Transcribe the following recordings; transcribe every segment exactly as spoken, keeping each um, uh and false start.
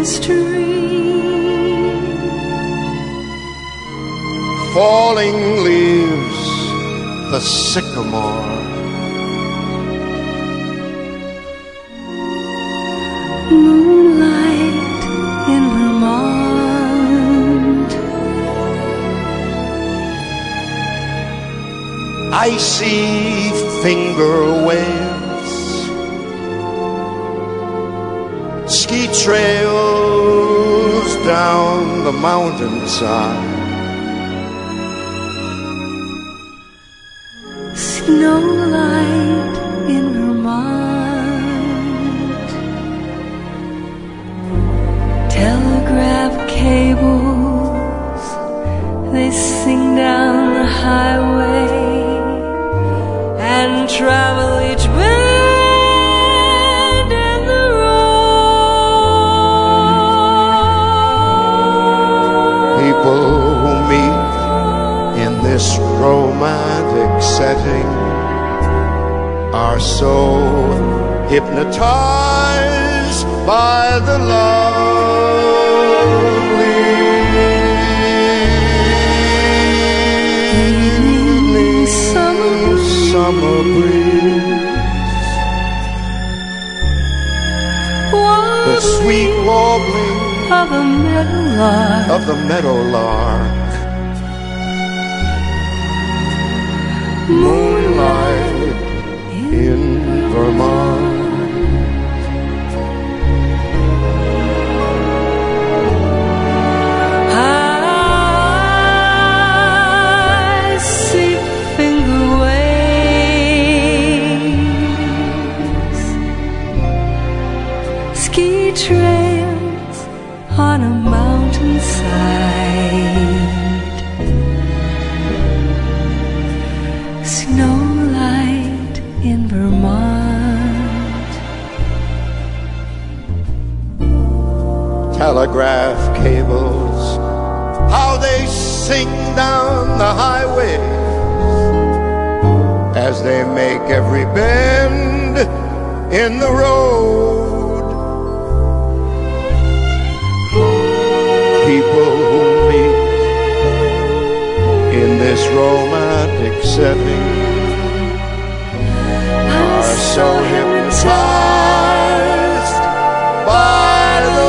stream. Falling leaves, the sycamore. Moonlight in Vermont. Icy finger waves, ski trails down the mountainside. Snowlight in Vermont. Telegraph cables, they sing down the highway and travel each bend in the road. People who meet in this romantic setting are so hypnotized by the lovely evening summer, summer breeze, the sweet warbling of the meadowlark, of the meadowlark. Moonlight in Vermont. I see finger waves, ski trails on a mountainside, snowlight in Vermont. Telegraph cables, how they sing down the highway as they make every bend in the road. People who meet in this romantic setting are so hypnotized by the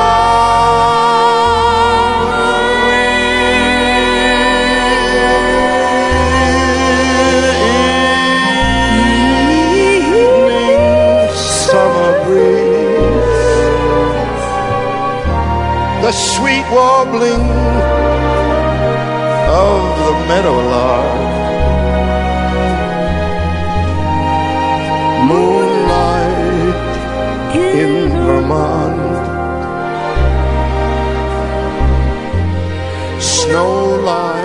evening summer breeze, the sweet warbling of the meadowlark. Moonlight in Vermont. Snowlight